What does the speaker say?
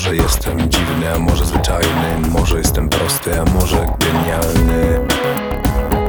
Może jestem dziwny, a może zwyczajny, może jestem prosty, a może genialny.